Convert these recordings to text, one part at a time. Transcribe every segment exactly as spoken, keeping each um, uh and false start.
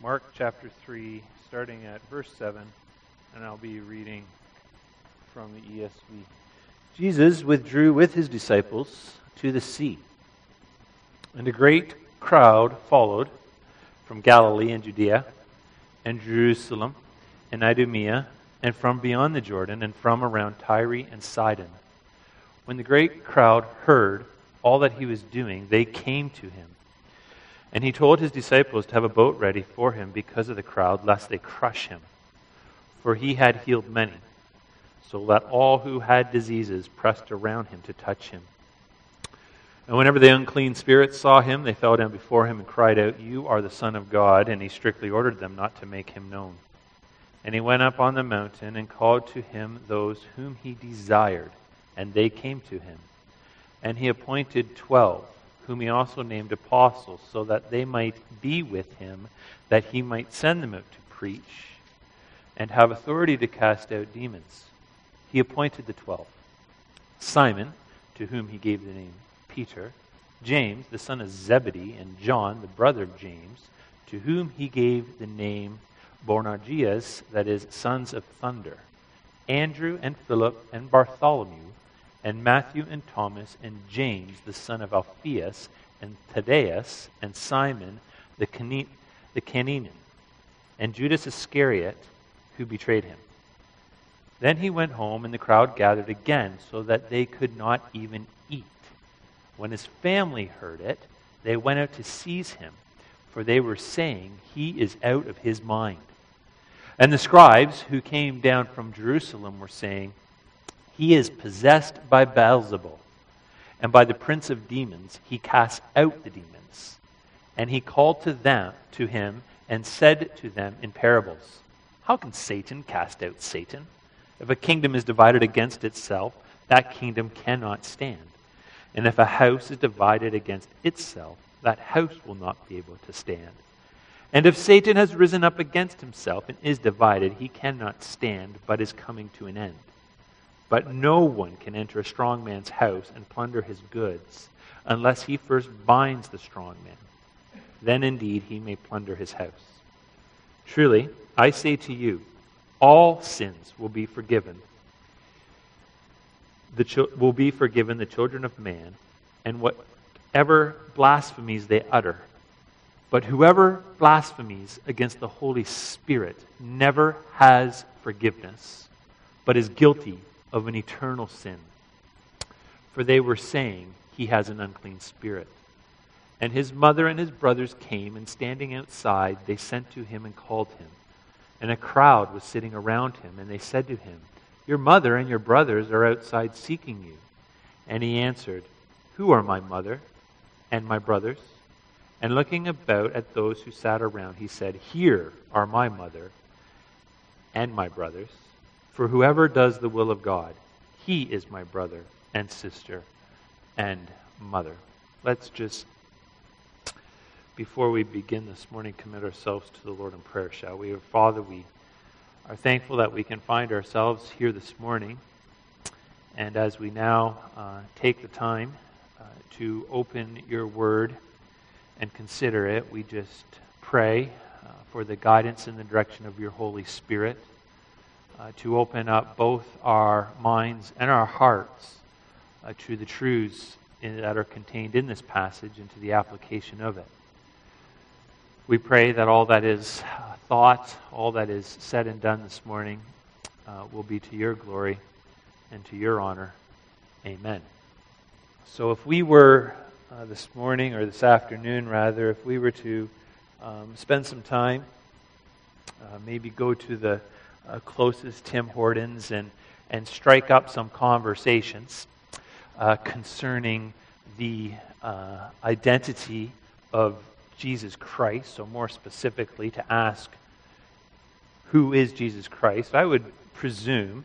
Mark chapter three, starting at verse seven, and I'll be reading from the E S V. Jesus withdrew with his disciples to the sea, and a great crowd followed from Galilee and Judea and Jerusalem and Idumea and from beyond the Jordan and from around Tyre and Sidon. When the great crowd heard all that he was doing, they came to him. And he told his disciples to have a boat ready for him because of the crowd, lest they crush him. For he had healed many, so that all who had diseases pressed around him to touch him. And whenever the unclean spirits saw him, they fell down before him and cried out, "You are the Son of God." And he strictly ordered them not to make him known. And he went up on the mountain and called to him those whom he desired, and they came to him. And he appointed twelve, whom he also named apostles, so that they might be with him, that he might send them out to preach and have authority to cast out demons. He appointed the twelve: Simon, to whom he gave the name Peter, James, the son of Zebedee, and John, the brother of James, to whom he gave the name Boanerges, that is, sons of thunder, Andrew and Philip and Bartholomew, and Matthew and Thomas, and James, the son of Alphaeus, and Thaddeus, and Simon the Cana- the Canaanian, and Judas Iscariot, who betrayed him. Then he went home, and the crowd gathered again, so that they could not even eat. When his family heard it, they went out to seize him, for they were saying, "He is out of his mind." And the scribes who came down from Jerusalem were saying, "He is possessed by Beelzebul, and by the prince of demons he casts out the demons." And he called to them, to him, and said to them in parables, "How can Satan cast out Satan? If a kingdom is divided against itself, that kingdom cannot stand. And if a house is divided against itself, that house will not be able to stand. And if Satan has risen up against himself and is divided, he cannot stand, but is coming to an end. But no one can enter a strong man's house and plunder his goods, unless he first binds the strong man. Then indeed he may plunder his house. Truly, I say to you, all sins will be forgiven. The ch- will be forgiven the children of man, and whatever blasphemies they utter. But whoever blasphemies against the Holy Spirit never has forgiveness, but is guilty of an eternal sin. For they were saying, "He has an unclean spirit." And his mother and his brothers came, and standing outside, they sent to him and called him. And a crowd was sitting around him, and they said to him, "Your mother and your brothers are outside seeking you." And he answered, "Who are my mother and my brothers?" And looking about at those who sat around, he said, "Here are my mother and my brothers. For whoever does the will of God, he is my brother and sister and mother." Let's just, before we begin this morning, commit ourselves to the Lord in prayer, shall we? Father, we are thankful that we can find ourselves here this morning. And as we now uh, take the time uh, to open your word and consider it, we just pray uh, for the guidance and the direction of your Holy Spirit uh, to open up both our minds and our hearts uh, to the truths in, that are contained in this passage and to the application of it. We pray that all that is uh, thought, all that is said and done this morning uh, will be to your glory and to your honor. Amen. So if we were uh, this morning, or this afternoon rather, if we were to um, spend some time, uh, maybe go to the uh, closest Tim Hortons and, and strike up some conversations uh, concerning the uh, identity of Jesus Christ, so more specifically to ask, who is Jesus Christ? I would presume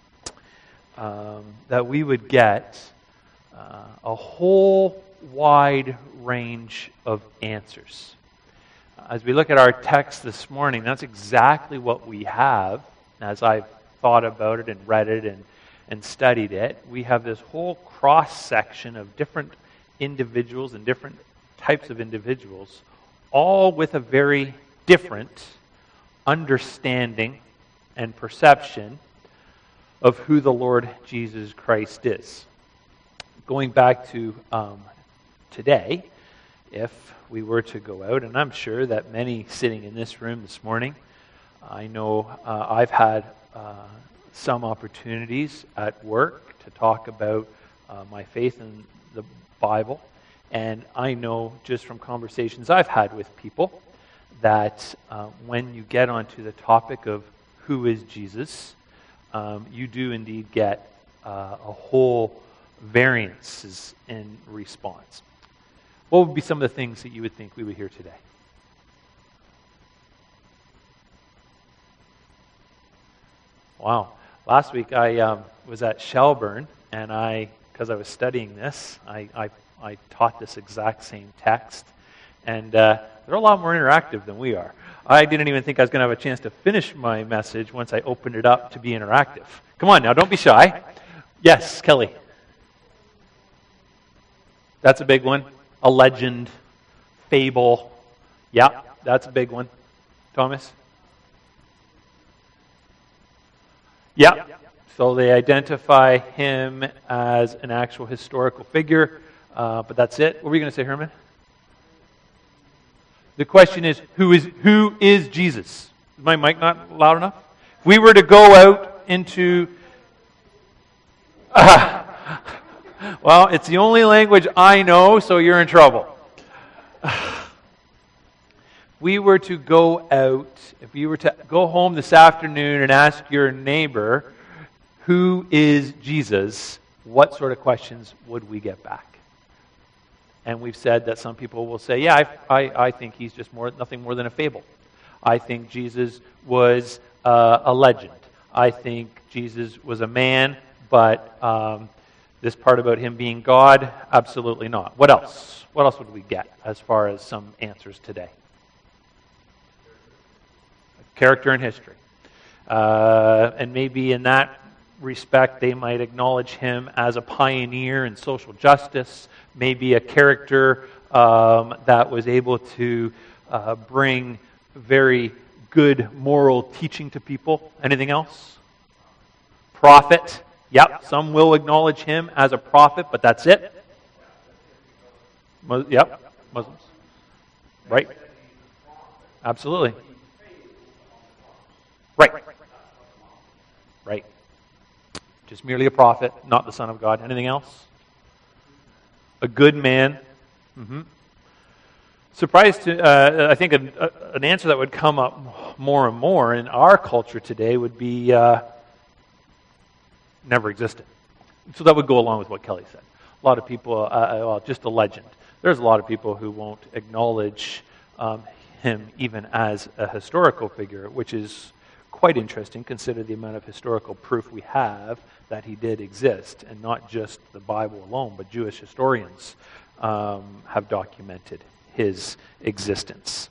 um, that we would get uh, a whole wide range of answers. As we look at our text this morning, that's exactly what we have. As I've thought about it and read it and, and studied it, we have this whole cross-section of different individuals and different types of individuals, all with a very different understanding and perception of who the Lord Jesus Christ is. Going back to um, today, if we were to go out, and I'm sure that many sitting in this room this morning, I know uh, I've had uh, some opportunities at work to talk about uh, my faith in the Bible, and I know just from conversations I've had with people that uh, when you get onto the topic of who is Jesus, um, you do indeed get uh, a whole variances in response. What would be some of the things that you would think we would hear today? Wow. Last week I um, was at Shelburne, and I, because I was studying this, I, I, I taught this exact same text, and uh, they're a lot more interactive than we are. I didn't even think I was going to have a chance to finish my message once I opened it up to be interactive. Come on now, don't be shy. Yes, Kelly. That's a big one. A legend, fable. Yeah, that's a big one. Thomas? Yeah. So they identify him as an actual historical figure, uh, but that's it. What were you going to say, Herman? The question is, who is who is Jesus? Is my mic not loud enough? If we were to go out into... Uh, well, it's the only language I know, so you're in trouble. We were to go out, if you were to go home this afternoon and ask your neighbor, who is Jesus, what sort of questions would we get back? And we've said that some people will say, yeah, I, I, I think he's just more nothing more than a fable. I think Jesus was uh, a legend. I think Jesus was a man, but um, this part about him being God, absolutely not. What else? What else would we get as far as some answers today? Character and history. Uh, and maybe in that respect, they might acknowledge him as a pioneer in social justice, maybe a character um, that was able to uh, bring very good moral teaching to people. Anything else? Prophet. Yep, some will acknowledge him as a prophet, but that's it. Mus- yep, Muslims. Right. Absolutely. Right. Right. Just merely a prophet, not the Son of God. Anything else? A good man. Mm-hmm. Surprised to, uh, I think a, a, an answer that would come up more and more in our culture today would be uh, never existed. So that would go along with what Kelly said. A lot of people, uh, well, just a legend. There's a lot of people who won't acknowledge um, him even as a historical figure, which is quite interesting, consider the amount of historical proof we have that he did exist, and not just the Bible alone, but Jewish historians um, have documented his existence.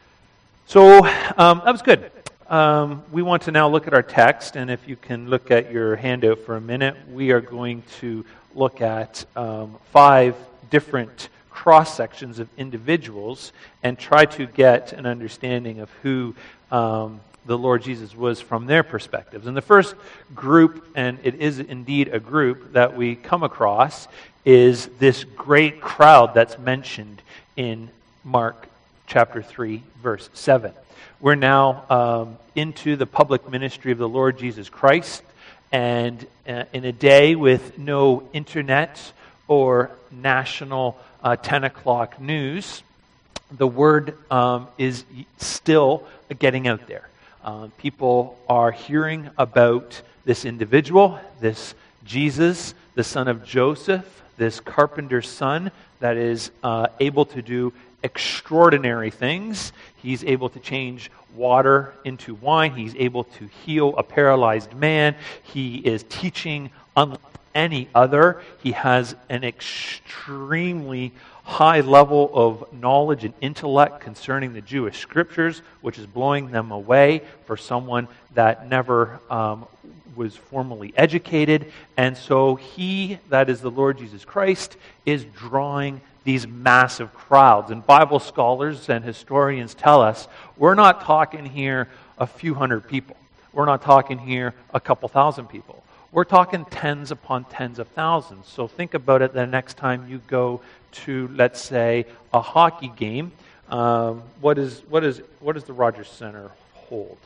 So um, that was good. Um, we want to now look at our text, and if you can look at your handout for a minute, we are going to look at um, five different cross-sections of individuals and try to get an understanding of who um, the Lord Jesus was from their perspectives. And the first group, and it is indeed a group that we come across, is this great crowd that's mentioned in Mark chapter three, verse seven. We're now um, into the public ministry of the Lord Jesus Christ, and uh, in a day with no internet or national uh, ten o'clock news, the word um, is still getting out there. Uh, people are hearing about this individual, this Jesus, the son of Joseph, this carpenter's son that is uh, able to do extraordinary things. He's able to change water into wine. He's able to heal a paralyzed man. He is teaching unlike any other. He has an extremely high level of knowledge and intellect concerning the Jewish scriptures, which is blowing them away for someone that never um, was formally educated. And so he, that is the Lord Jesus Christ, is drawing these massive crowds. And Bible scholars and historians tell us we're not talking here a few hundred people. We're not talking here a couple thousand people. We're talking tens upon tens of thousands. So think about it the next time you go to, let's say, a hockey game. Um, what is what is what does the Rogers Center hold?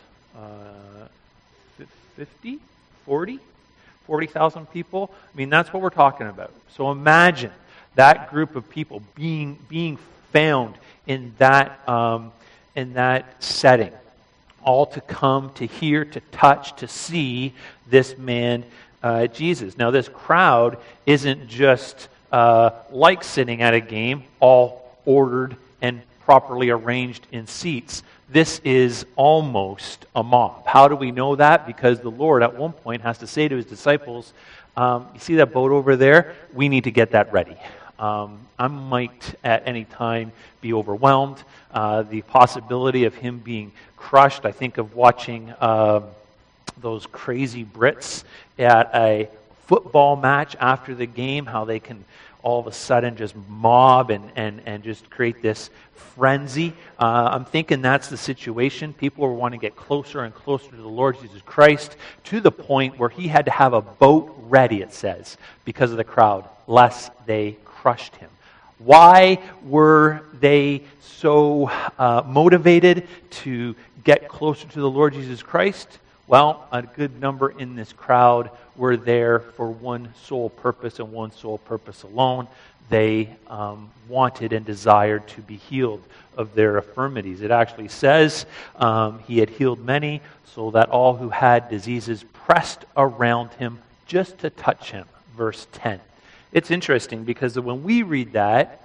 Uh, fifty, forty, forty thousand people. I mean, that's what we're talking about. So imagine that group of people being being found in that um, in that setting, all to come to hear, to touch, to see this man uh, Jesus. Now, this crowd isn't just uh, like sitting at a game, all ordered and properly arranged in seats. This is almost a mob. How do we know that? Because the Lord at one point has to say to his disciples, um, you see that boat over there? We need to get that ready. Um, I might at any time be overwhelmed. Uh, the possibility of him being crushed. I think of watching uh, those crazy Brits at a football match after the game, how they can all of a sudden just mob and, and, and just create this frenzy. Uh, I'm thinking that's the situation. People want to get closer and closer to the Lord Jesus Christ, to the point where he had to have a boat ready, it says, because of the crowd, lest they crushed him. Why were they so uh, motivated to get closer to the Lord Jesus Christ? Well, a good number in this crowd were there for one sole purpose and one sole purpose alone. They um, wanted and desired to be healed of their infirmities. It actually says um, he had healed many, so that all who had diseases pressed around him just to touch him. Verse ten. It's interesting because when we read that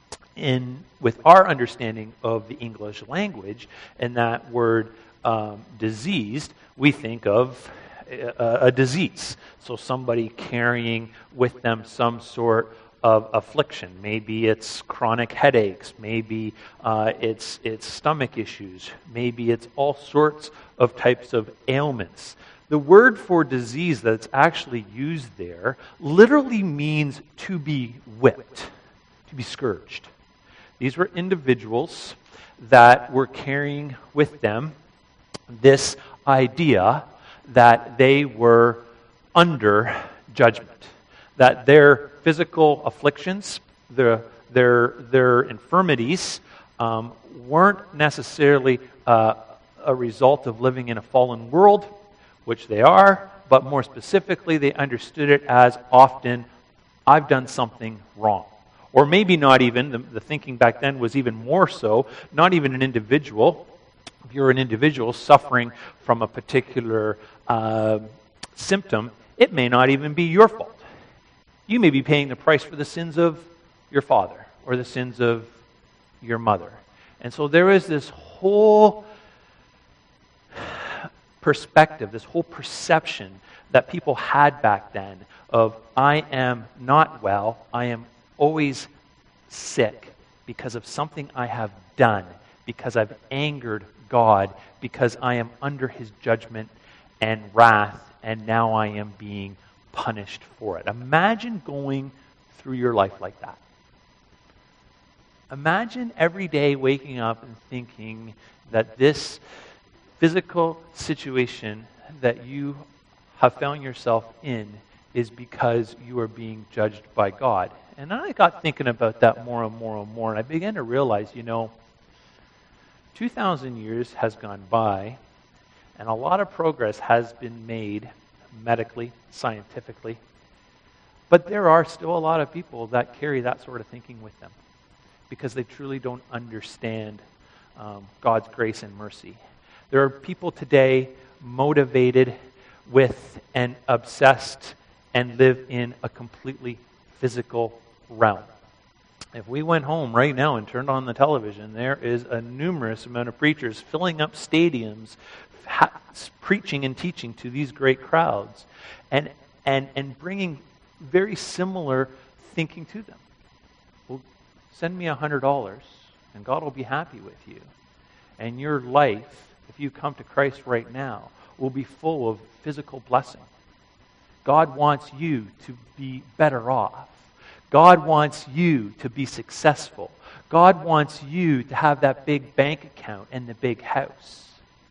in with our understanding of the English language, and that word um, diseased, we think of a, a disease. So somebody carrying with them some sort of affliction. Maybe it's chronic headaches. Maybe uh, it's it's stomach issues. Maybe it's all sorts of types of ailments. The word for disease that's actually used there literally means to be whipped, to be scourged. These were individuals that were carrying with them this idea that they were under judgment, that their physical afflictions, their their their infirmities, um, weren't necessarily uh, a result of living in a fallen world, which they are, but more specifically, they understood it as often, I've done something wrong. Or maybe not even, the, the thinking back then was even more so, not even an individual. If you're an individual suffering from a particular uh, symptom, it may not even be your fault. You may be paying the price for the sins of your father or the sins of your mother. And so there is this whole perspective, this whole perception that people had back then of, I am not well, I am always sick because of something I have done, because I've angered God, because I am under his judgment and wrath, and now I am being punished for it. Imagine going through your life like that. Imagine every day waking up and thinking that this physical situation that you have found yourself in is because you are being judged by God. And I got thinking about that more and more and more, and I began to realize, you know, two thousand years has gone by, and a lot of progress has been made medically, scientifically, but there are still a lot of people that carry that sort of thinking with them because they truly don't understand um, God's grace and mercy. There are people today motivated with and obsessed and live in a completely physical realm. If we went home right now and turned on the television, there is a numerous amount of preachers filling up stadiums, ha- preaching and teaching to these great crowds, and and and bringing very similar thinking to them. Well, send me a hundred dollars, and God will be happy with you, and your life, if you come to Christ right now, will be full of physical blessing. God wants you to be better off. God wants you to be successful. God wants you to have that big bank account and the big house.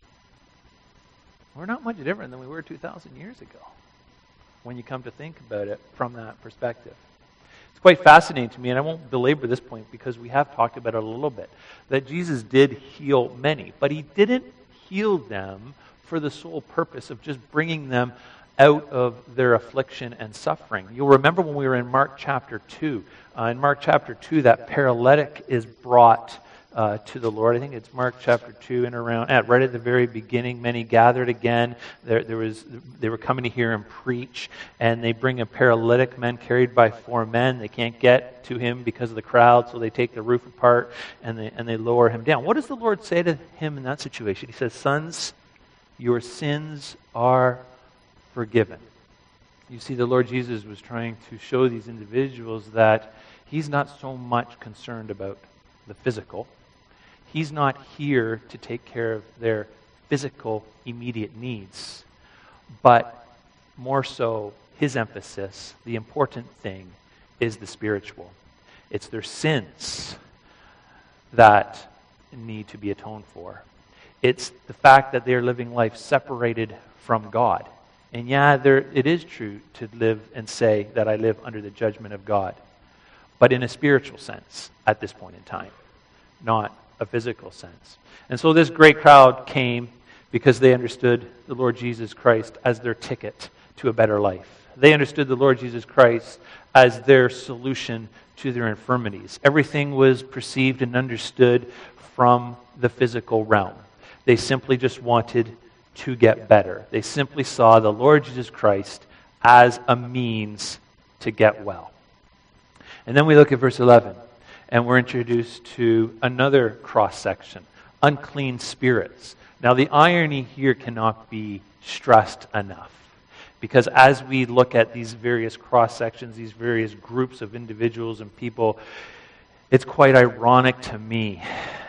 We're not much different than we were two thousand years ago when you come to think about it from that perspective. It's quite fascinating to me, and I won't belabor this point because we have talked about it a little bit, that Jesus did heal many, but he didn't heal them for the sole purpose of just bringing them out of their affliction and suffering. You'll remember when we were in Mark chapter two. Uh, in Mark chapter two, that paralytic is brought uh, to the Lord. I think it's Mark chapter two and around, at, right at the very beginning, many gathered again. There, there was, they were coming to hear him preach, and they bring a paralytic man carried by four men. They can't get to him because of the crowd, so they take the roof apart and they, and they lower him down. What does the Lord say to him in that situation? He says, "Sons, your sins are forgiven." You see, the Lord Jesus was trying to show these individuals that he's not so much concerned about the physical. He's not here to take care of their physical immediate needs, but more so his emphasis, the important thing, is the spiritual. It's their sins that need to be atoned for. It's the fact that they're living life separated from God. And yeah, there, it is true to live and say that I live under the judgment of God, but in a spiritual sense at this point in time, not a physical sense. And so this great crowd came because they understood the Lord Jesus Christ as their ticket to a better life. They understood the Lord Jesus Christ as their solution to their infirmities. Everything was perceived and understood from the physical realm. They simply just wanted to get better. They simply saw the Lord Jesus Christ as a means to get well. And then we look at verse eleven, and we're introduced to another cross-section, unclean spirits. Now the irony here cannot be stressed enough, because as we look at these various cross-sections, these various groups of individuals and people, it's quite ironic to me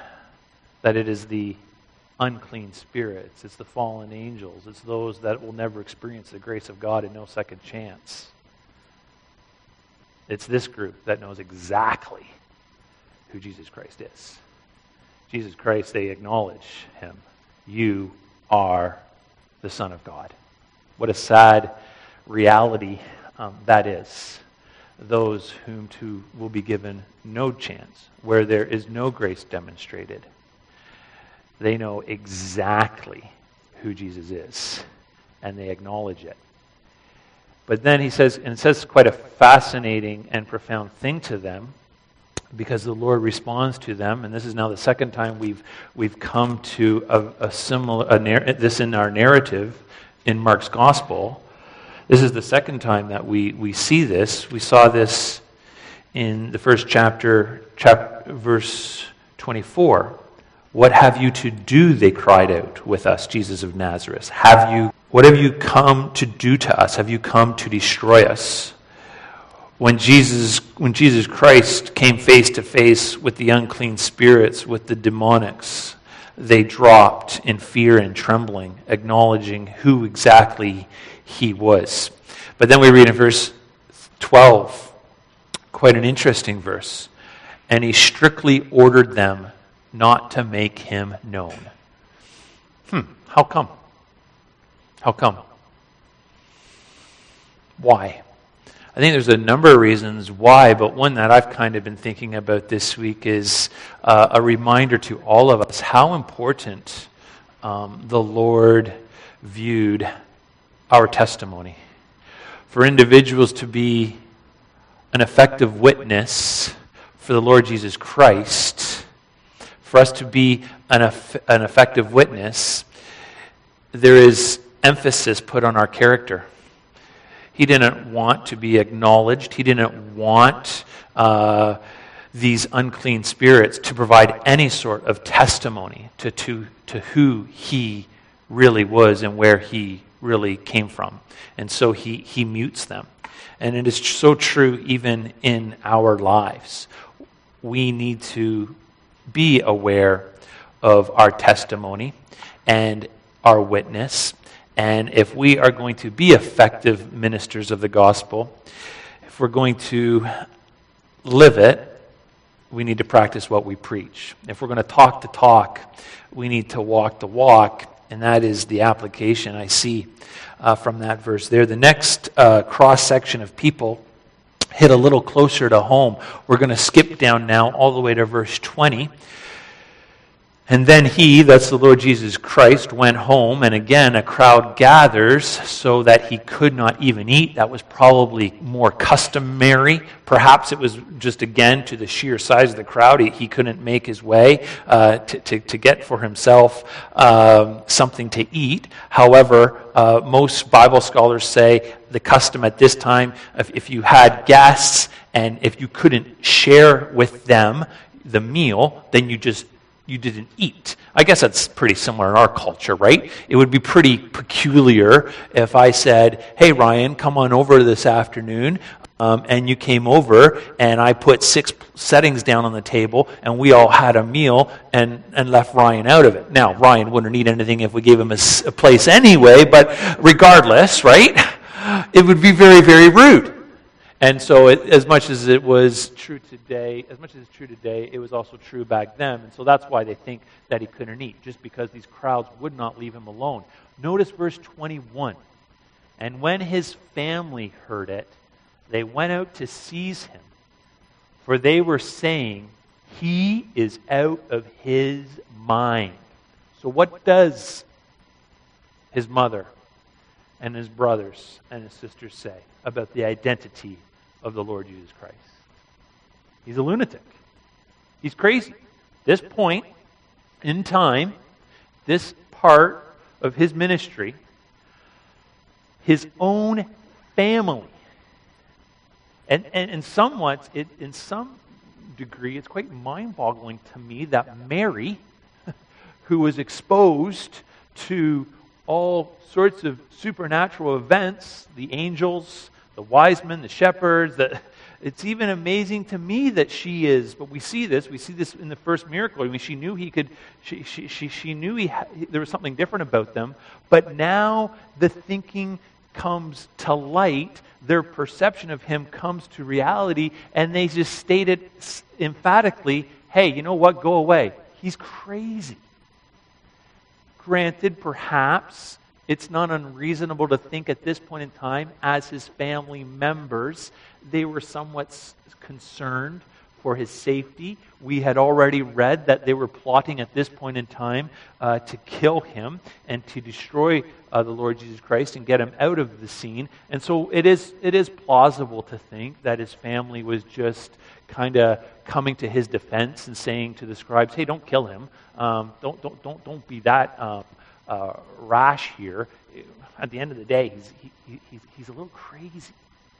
that it is the unclean spirits, it's the fallen angels, it's those that will never experience the grace of God and no second chance. It's this group that knows exactly who Jesus Christ is. Jesus Christ, they acknowledge him. You are the Son of God. What a sad reality um, that is. Those whom to will be given no chance, where there is no grace demonstrated. They know exactly who Jesus is, and they acknowledge it. But then he says, and it says quite a fascinating and profound thing to them, because the Lord responds to them, and this is now the second time we've we've come to a, a similar a narr- this in our narrative in Mark's Gospel. This is the second time that we we see this. We saw this in the first chapter, chapter verse twenty-four. "What have you to do?" they cried out, "with us, Jesus of Nazareth. Have you, what have you come to do to us? Have you come to destroy us?" When Jesus, when Jesus Christ came face to face with the unclean spirits, with the demonics, they dropped in fear and trembling, acknowledging who exactly he was. But then we read in verse twelve, quite an interesting verse. "And he strictly ordered them not to make him known." Hmm, how come? How come? Why? I think there's a number of reasons why, but one that I've kind of been thinking about this week is uh, a reminder to all of us how important um, the Lord viewed our testimony. For individuals to be an effective witness for the Lord Jesus Christ, for us to be an, eff- an effective witness, there is emphasis put on our character. He didn't want to be acknowledged. He didn't want uh, these unclean spirits to provide any sort of testimony to, to, to who he really was and where he really came from. And so he, he mutes them. And it is so true even in our lives. We need to be aware of our testimony and our witness. And if we are going to be effective ministers of the gospel, if we're going to live it, we need to practice what we preach. If we're going to talk the talk, we need to walk the walk, and that is the application I see uh, from that verse there. The next uh, cross-section of people hit a little closer to home. We're going to skip down now all the way to verse twenty. And then he, that's the Lord Jesus Christ, went home, and again a crowd gathers so that he could not even eat. That was probably more customary. Perhaps it was just, again, to the sheer size of the crowd. He, he couldn't make his way uh, to, to, to get for himself um, something to eat. However, uh, most Bible scholars say the custom at this time, if, if you had guests and if you couldn't share with them the meal, then you just you didn't eat. I guess that's pretty similar in our culture, right? It would be pretty peculiar if I said, hey, Ryan, come on over this afternoon, um, and you came over, and I put six settings down on the table, and we all had a meal, and, and left Ryan out of it. Now, Ryan wouldn't eat anything if we gave him a, a place anyway, but regardless, right? It would be very, very rude. And so it, as much as it was true today, as much as it's true today, it was also true back then. And so that's why they think that he couldn't eat, just because these crowds would not leave him alone. Notice verse twenty-one. And when his family heard it, they went out to seize him, for they were saying, he is out of his mind. So what does his mother and his brothers and his sisters say about the identity of the Lord Jesus Christ? He's a lunatic. He's crazy. This point in time, this part of his ministry, his own family, and, and, and somewhat, it, in some degree, it's quite mind-boggling to me that Mary, who was exposed to all sorts of supernatural events, the angels, the wise men, the shepherds, the, it's even amazing to me that she is, but we see this, we see this in the first miracle. I mean, she knew he could, she, she, she, she knew he had, there was something different about them, but now the thinking comes to light, their perception of him comes to reality, and they just stated emphatically, hey, you know what, go away. He's crazy. Granted, perhaps it's not unreasonable to think at this point in time, as his family members, they were somewhat s- concerned for his safety. We had already read that they were plotting at this point in time uh, to kill him and to destroy uh, the Lord Jesus Christ and get him out of the scene. And so it is it is plausible to think that his family was just kind of coming to his defense and saying to the scribes, "Hey, don't kill him. Um, don't don't don't don't be that um, uh, rash here. At the end of the day, he's he, he's he's a little crazy."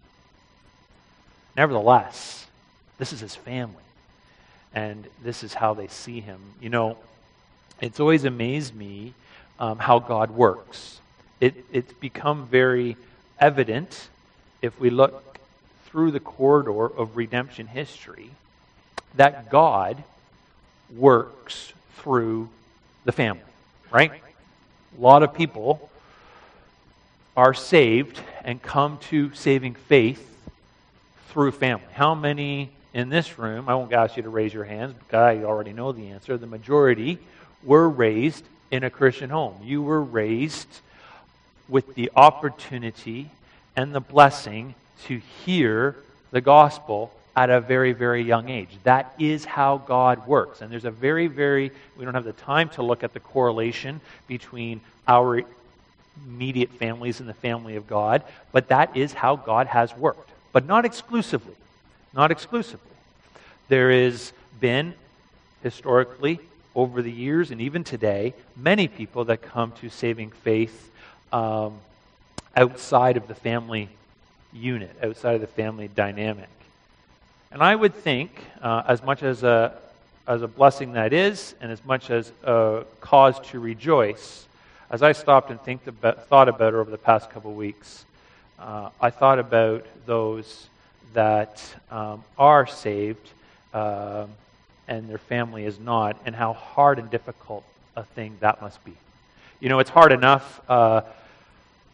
Nevertheless, this is his family, and this is how they see him. You know, it's always amazed me um, how God works. It, it's become very evident if we look through the corridor of redemption history that God works through the family, right? A lot of people are saved and come to saving faith through family. How many in this room, I won't ask you to raise your hands because I already know the answer, the majority were raised in a Christian home. You were raised with the opportunity and the blessing to hear the gospel at a very, very young age. That is how God works. And there's a very, very, we don't have the time to look at the correlation between our immediate families and the family of God, but that is how God has worked. But not exclusively. Not exclusively. There has been, historically, over the years and even today, many people that come to saving faith um, outside of the family unit, outside of the family dynamic. And I would think, uh, as much as a, as a blessing that is, and as much as a cause to rejoice, as I stopped and think about, thought about it over the past couple of weeks, uh, I thought about those that um, are saved uh, and their family is not, and how hard and difficult a thing that must be. You know, it's hard enough uh,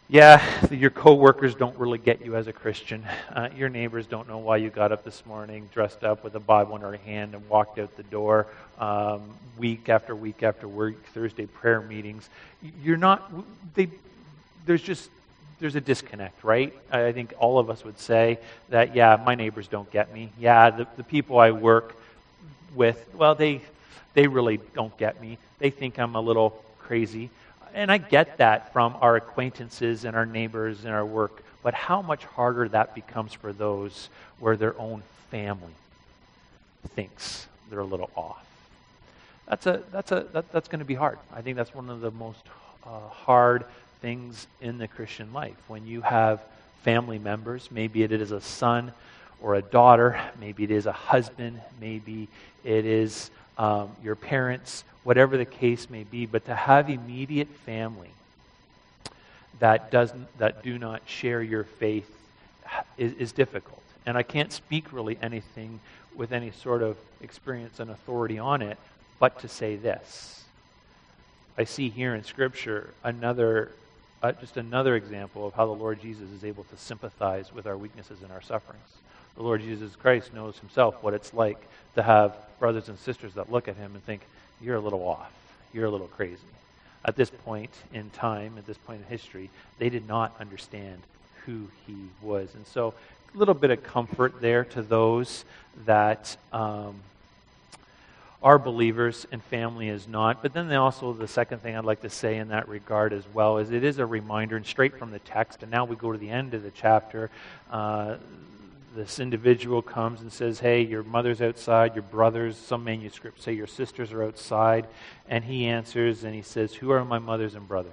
Yeah, your coworkers don't really get you as a Christian. Uh, your neighbors don't know why you got up this morning dressed up with a Bible in your hand and walked out the door um, week after week after week, Thursday prayer meetings. You're not, they, there's just, there's a disconnect, right? I think all of us would say that, yeah, my neighbors don't get me. Yeah, the, the people I work with, well, they, they really don't get me. They think I'm a little crazy. And I get that from our acquaintances and our neighbors and our work, but how much harder that becomes for those where their own family thinks they're a little off. That's a that's a that, that's going to be hard. I think that's one of the most uh, hard things in the Christian life. When you have family members, maybe it is a son or a daughter, maybe it is a husband, maybe it is um, your parents, whatever the case may be, but to have immediate family that doesn't, that do not share your faith is, is difficult. And I can't speak really anything with any sort of experience and authority on it, but to say this. I see here in Scripture another, uh, just another example of how the Lord Jesus is able to sympathize with our weaknesses and our sufferings. The Lord Jesus Christ knows himself what it's like to have brothers and sisters that look at him and think, you're a little off, you're a little crazy. At this point in time, at this point in history, they did not understand who he was. And so a little bit of comfort there to those that um, are believers and family is not. But then they also, the second thing I'd like to say in that regard as well is it is a reminder, and straight from the text, and now we go to the end of the chapter, uh, this individual comes and says, hey, your mother's outside, your brothers, some manuscripts say your sisters are outside. And he answers and he says, who are my mothers and brothers?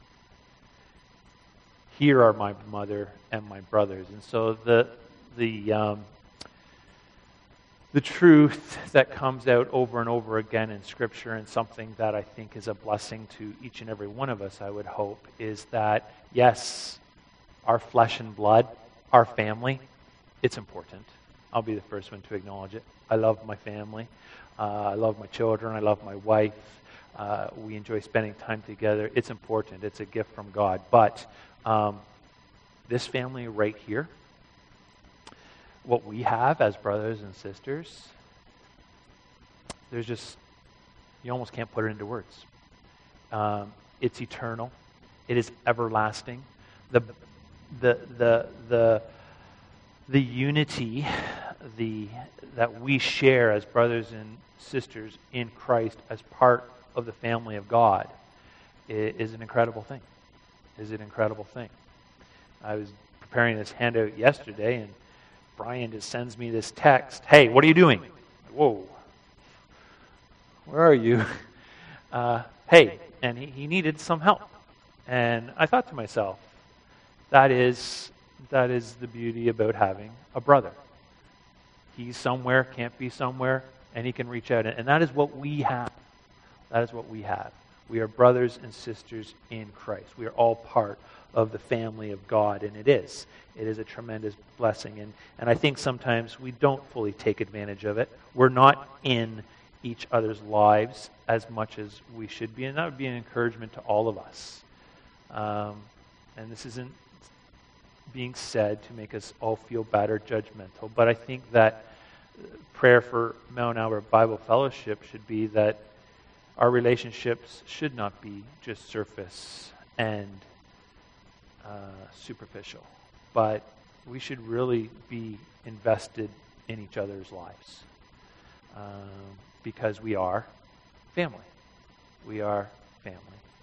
Here are my mother and my brothers. And so the the um, the truth that comes out over and over again in Scripture, and something that I think is a blessing to each and every one of us, I would hope, is that, yes, our flesh and blood, our family, it's important. I'll be the first one to acknowledge it. I love my family. Uh, I love my children. I love my wife. Uh, we enjoy spending time together. It's important. It's a gift from God. But um, this family right here, what we have as brothers and sisters, there's just, you almost can't put it into words. Um, it's eternal. It is everlasting. The, the, the, the, The unity the, that we share as brothers and sisters in Christ as part of the family of God is, is an incredible thing. Is an incredible thing. I was preparing this handout yesterday, and Brian just sends me this text. Hey, what are you doing? Whoa. Where are you? Uh, hey, and he, he needed some help. And I thought to myself, that is... That is the beauty about having a brother. He's somewhere, can't be somewhere, and he can reach out. And that is what we have. That is what we have. We are brothers and sisters in Christ. We are all part of the family of God, and it is. It is a tremendous blessing. And, and I think sometimes we don't fully take advantage of it. We're not in each other's lives as much as we should be, and that would be an encouragement to all of us. Um, and this isn't being said to make us all feel bad or judgmental, but I think that prayer for Mount Albert Bible Fellowship should be that our relationships should not be just surface and uh, superficial, but we should really be invested in each other's lives um, because we are family. We are family.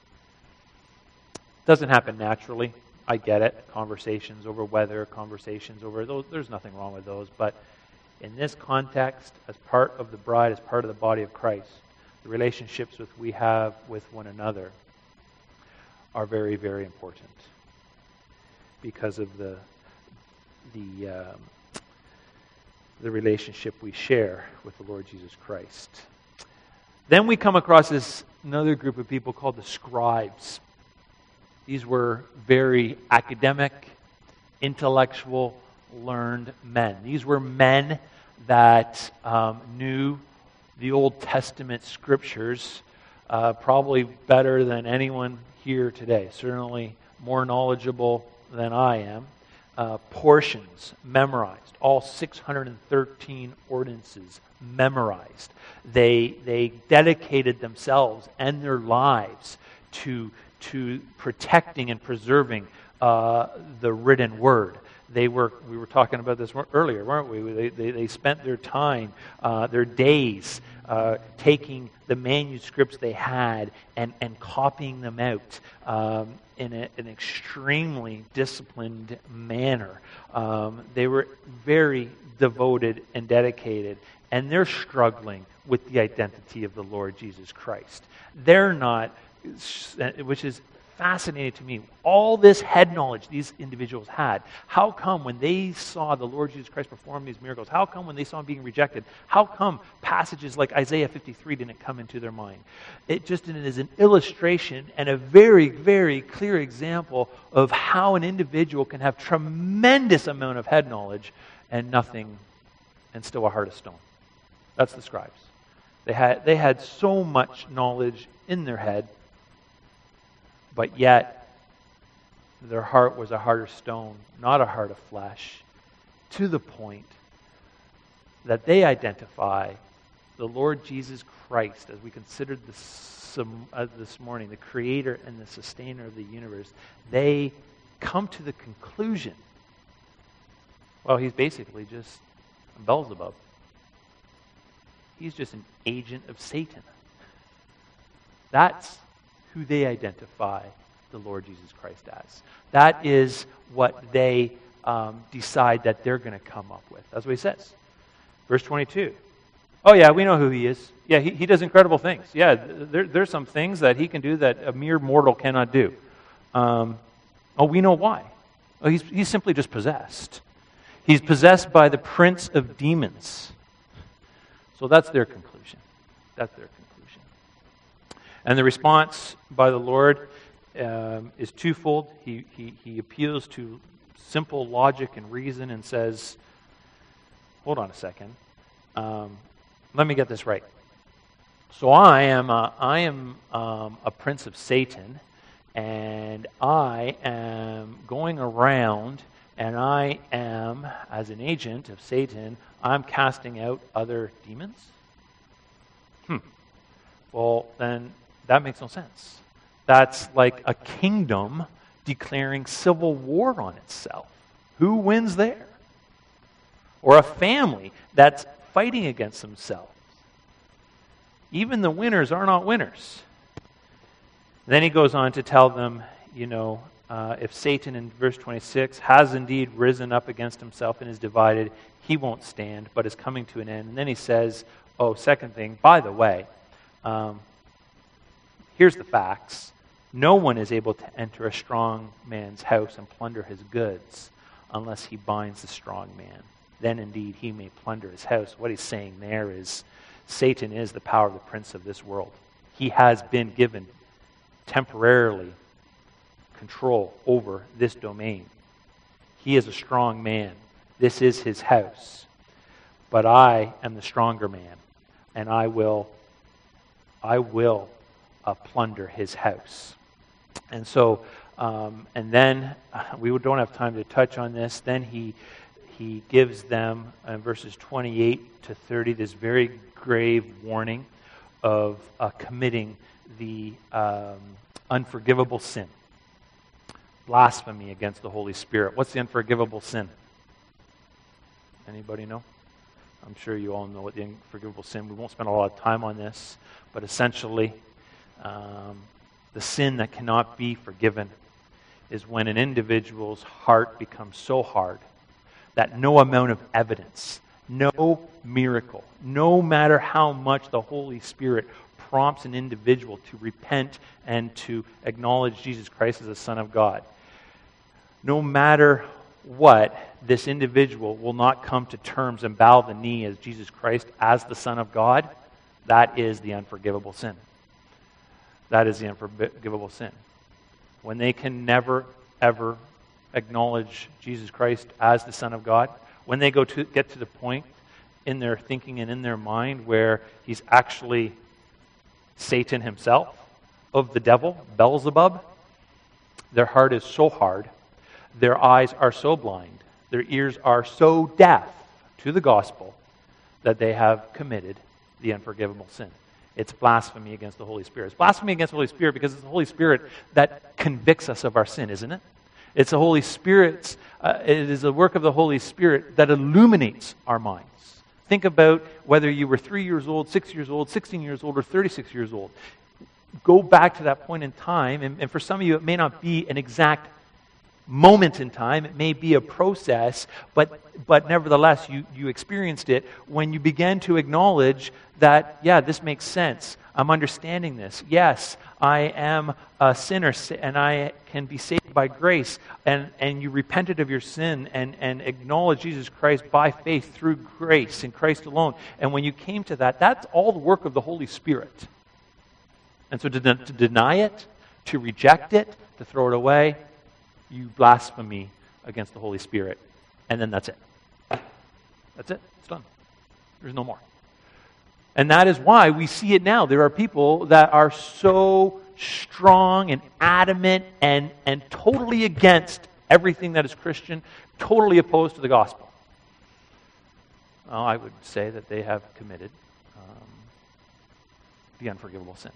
Doesn't happen naturally. I get it. Conversations over weather, conversations over those, there's nothing wrong with those. But in this context, as part of the bride, as part of the body of Christ, the relationships that we have with one another are very, very important because of the the um, the relationship we share with the Lord Jesus Christ. Then we come across this another group of people called the scribes. These were very academic, intellectual, learned men. These were men that um, knew the Old Testament scriptures uh, probably better than anyone here today, certainly more knowledgeable than I am. Uh, portions memorized, all six hundred thirteen ordinances memorized. They they dedicated themselves and their lives to to protecting and preserving uh, the written word. They were we were talking about this earlier, weren't we? They they, they spent their time, uh, their days, uh, taking the manuscripts they had and and copying them out um, in a, an extremely disciplined manner. Um, they were very devoted and dedicated, and they're struggling with the identity of the Lord Jesus Christ. They're not, which is fascinating to me, all this head knowledge these individuals had. How come when they saw the Lord Jesus Christ perform these miracles, how come when they saw him being rejected, how come passages like Isaiah fifty-three didn't come into their mind? It just is an illustration and a very, very clear example of how an individual can have tremendous amount of head knowledge and nothing, and still a heart of stone. That's the scribes. They had, they had so much knowledge in their head, but yet their heart was a heart of stone, not a heart of flesh, to the point that they identify the Lord Jesus Christ, as we considered this, uh, this morning, the creator and the sustainer of the universe. They come to the conclusion, well, he's basically just Beelzebub. He's just an agent of Satan. That's who they identify the Lord Jesus Christ as. That is what they um, decide that they're going to come up with. That's what he says. Verse twenty-two. Oh yeah, we know who he is. Yeah, he, he does incredible things. Yeah, there, there's some things that he can do that a mere mortal cannot do. Um, oh, we know why. Oh, he's, he's simply just possessed. He's possessed by the prince of demons. So that's their conclusion. That's their conclusion. And the response by the Lord um, is twofold. He, he, he appeals to simple logic and reason and says, hold on a second. Um, let me get this right. So I am a, I am um, a prince of Satan, and I am going around, and I am, as an agent of Satan, I'm casting out other demons? Hmm. Well, then that makes no sense. That's like a kingdom declaring civil war on itself. Who wins there? Or a family that's fighting against themselves. Even the winners are not winners. Then he goes on to tell them, you know, uh, if Satan, in verse twenty-six, has indeed risen up against himself and is divided, he won't stand, but is coming to an end. And then he says, oh, second thing, by the way, um, here's the facts. No one is able to enter a strong man's house and plunder his goods unless he binds the strong man. Then indeed he may plunder his house. What he's saying there is Satan is the power of the prince of this world. He has been given temporarily control over this domain. He is a strong man. This is his house. But I am the stronger man, and I will I will uh, plunder his house. And so, um, and then, uh, we don't have time to touch on this, then he he gives them, in verses twenty-eight to thirty, this very grave warning of uh, committing the um, unforgivable sin. Blasphemy against the Holy Spirit. What's the unforgivable sin? Anybody know? I'm sure you all know what the unforgivable sin. We won't spend a lot of time on this, but essentially, um, the sin that cannot be forgiven is when an individual's heart becomes so hard that no amount of evidence, no miracle, no matter how much the Holy Spirit prompts an individual to repent and to acknowledge Jesus Christ as the Son of God, no matter what, this individual will not come to terms and bow the knee as Jesus Christ as the Son of God. That is the unforgivable sin. That is the unforgivable sin. When they can never, ever acknowledge Jesus Christ as the Son of God, when they go to get to the point in their thinking and in their mind where he's actually Satan himself, of the devil, Beelzebub. Their heart is so hard, their eyes are so blind, their ears are so deaf to the gospel that they have committed the unforgivable sin. It's blasphemy against the Holy Spirit. It's blasphemy against the Holy Spirit because it's the Holy Spirit that convicts us of our sin, isn't it? It's the Holy Spirit's, uh, it is the work of the Holy Spirit that illuminates our minds. Think about whether you were three years old, six years old, sixteen years old, or thirty-six years old. Go back to that point in time, and, and for some of you it may not be an exact moment in time, it may be a process, but but nevertheless you, you experienced it when you began to acknowledge that, yeah, this makes sense. I'm understanding this. Yes, I am a sinner and I can be saved by grace. And, and you repented of your sin and, and acknowledged Jesus Christ by faith through grace in Christ alone. And when you came to that, that's all the work of the Holy Spirit. And so to, de- to deny it, to reject it, to throw it away, you blaspheme against the Holy Spirit. And then that's it. That's it. It's done. There's no more. And that is why we see it now. There are people that are so strong and adamant and, and totally against everything that is Christian, totally opposed to the gospel. Well, I would say that they have committed um, the unforgivable sin.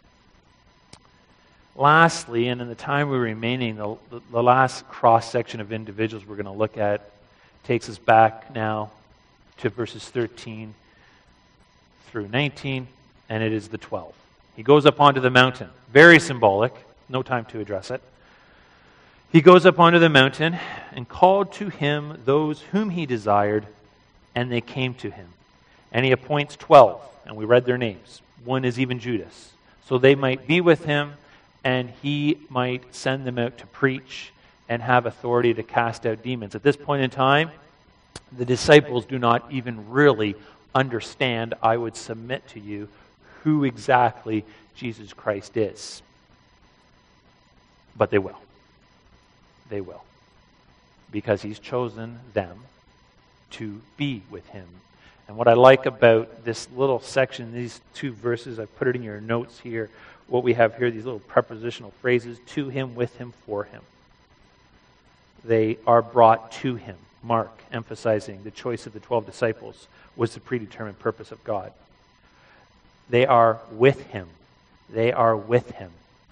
Lastly, and in the time we're remaining, the, the, the last cross-section of individuals we're going to look at takes us back now to verses thirteen through nineteen, and it is the twelve. He goes up onto the mountain. Very symbolic. No time to address it. He goes up onto the mountain and called to him those whom he desired, and they came to him. And he appoints twelve, and we read their names. One is even Judas. So they might be with him, and he might send them out to preach and have authority to cast out demons. At this point in time, the disciples do not even really understand, I would submit to you, who exactly Jesus Christ is. But they will. They will. Because he's chosen them to be with him. And what I like about this little section, these two verses, I put it in your notes here, what we have here, these little prepositional phrases, to him, with him, for him. They are brought to him. Mark, emphasizing the choice of the twelve disciples was the predetermined purpose of God. They are with him. They are with him.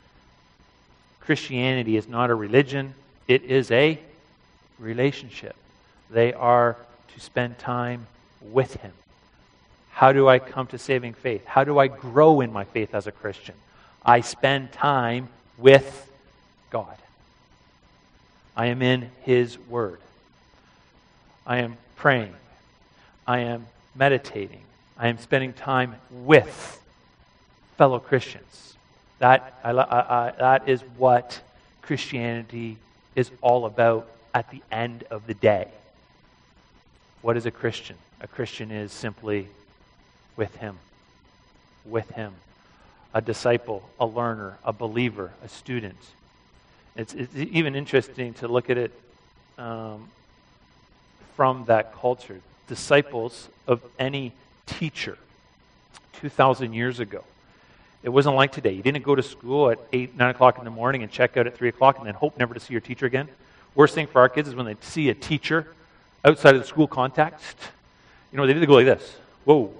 Christianity is not a religion. It is a relationship. They are to spend time with him. How do I come to saving faith? How do I grow in my faith as a Christian? I spend time with God. I am in his word. I am praying. I am meditating. I am spending time with fellow Christians. That, I, I, I, that is what Christianity is all about at the end of the day. What is a Christian? A Christian is simply with him. With him. A disciple, a learner, a believer, a student. It's, it's even interesting to look at it um, from that culture. Disciples of any teacher two thousand years ago. It wasn't like today. You didn't go to school at eight, nine o'clock in the morning and check out at three o'clock and then hope never to see your teacher again. Worst thing for our kids is when they see a teacher outside of the school context. You know, they did go like this. Whoa.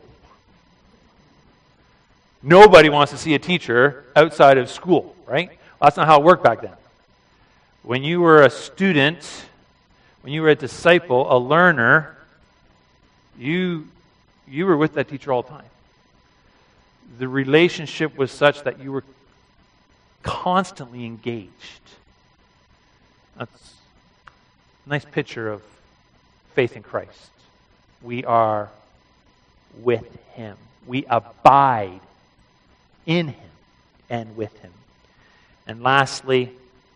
Nobody wants to see a teacher outside of school, right? Well, that's not how it worked back then. When you were a student, when you were a disciple, a learner, you you were with that teacher all the time. The relationship was such that you were constantly engaged. That's a nice picture of faith in Christ. We are with him. We abide in him and with him. And lastly,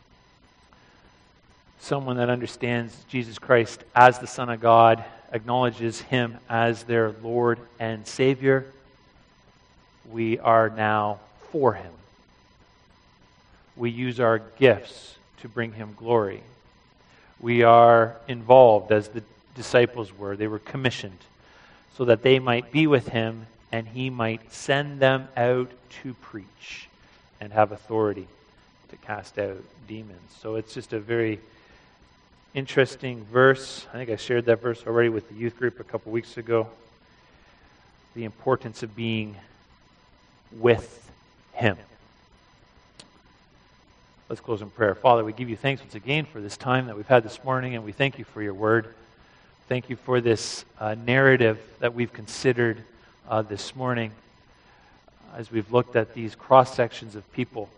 someone that understands Jesus Christ as the Son of God, acknowledges him as their Lord and Savior, we are now for him. We use our gifts to bring him glory. We are involved as the disciples were. They were commissioned so that they might be with him and he might send them out to preach and have authority to cast out demons. So it's just a very interesting verse. I think I shared that verse already with the youth group a couple weeks ago. The importance of being with him. Let's close in prayer. Father, we give you thanks once again for this time that we've had this morning, and we thank you for your word. Thank you for this uh, narrative that we've considered uh, this morning as we've looked at these cross-sections of people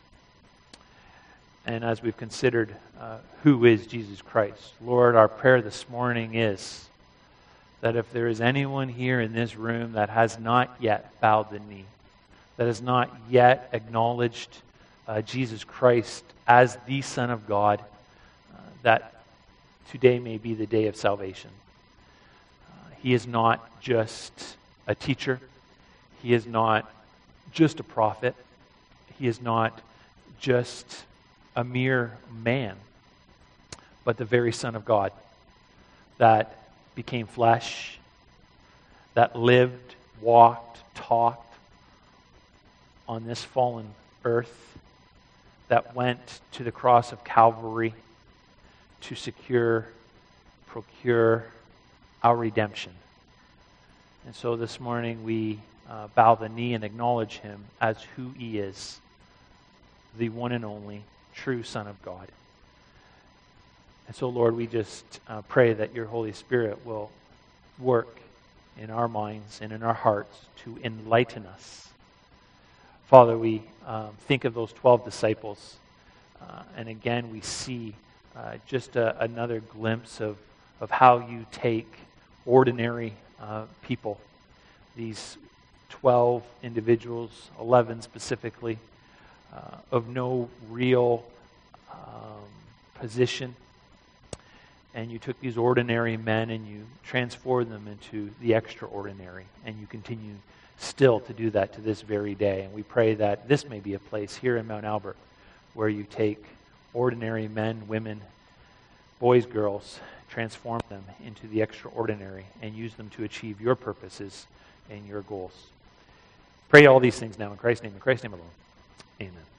and as we've considered uh, who is Jesus Christ. Lord, our prayer this morning is that if there is anyone here in this room that has not yet bowed the knee, that has not yet acknowledged Uh, Jesus Christ as the Son of God, uh, that today may be the day of salvation. Uh, he is not just a teacher. He is not just a prophet. He is not just a mere man, but the very Son of God that became flesh, that lived, walked, talked on this fallen earth, that went to the cross of Calvary to secure, procure our redemption. And so this morning we uh, bow the knee and acknowledge him as who he is, the one and only true Son of God. And so, Lord, we just uh, pray that your Holy Spirit will work in our minds and in our hearts to enlighten us. Father, we um, think of those twelve disciples, uh, and again we see uh, just a, another glimpse of, of how you take ordinary uh, people, these twelve individuals, eleven specifically, uh, of no real um, position, and you took these ordinary men and you transformed them into the extraordinary, and you continue still to do that to this very day. And we pray that this may be a place here in Mount Albert where you take ordinary men, women, boys, girls, transform them into the extraordinary and use them to achieve your purposes and your goals. Pray all these things now in Christ's name, in Christ's name alone. Amen.